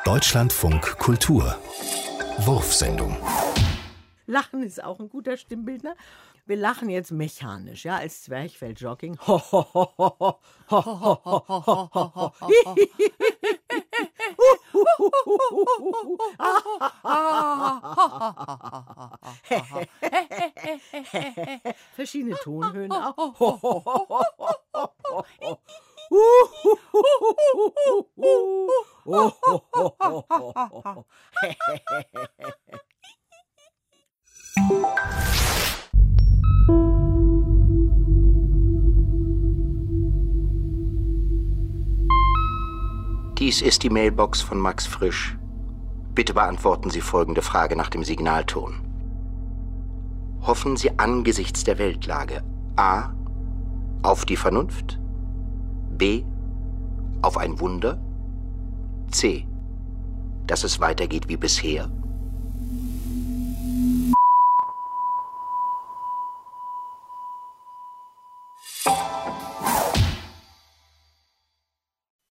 Deutschlandfunk Kultur Wurfsendung. Lachen ist auch ein guter Stimmbildner. Wir lachen jetzt mechanisch, ja, als Zwerchfell-Jogging. Verschiedene Tonhöhen auch. Dies ist die Mailbox von Max Frisch. Bitte beantworten Sie folgende Frage nach dem Signalton. Hoffen Sie angesichts der Weltlage a. auf die Vernunft, b. auf ein Wunder, c. dass es weitergeht wie bisher